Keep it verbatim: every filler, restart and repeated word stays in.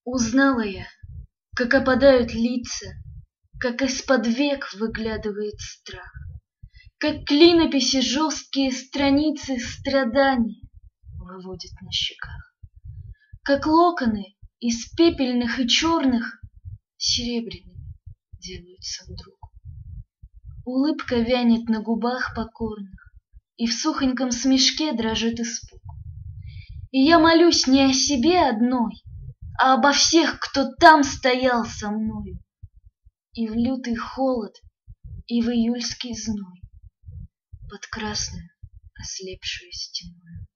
Узнала я, как опадают лица, как из-под век выглядывает страх, как клинописи жесткие страницы страдания выводят на щеках, как локоны из пепельных и черных серебряными делаются вдруг. Улыбка вянет на губах покорных, и в сухоньком смешке дрожит испуг. И я молюсь не о себе одной, а обо всех, кто там стоял со мною. И в лютый холод, и в июльский зной, под красную ослепшую стеною.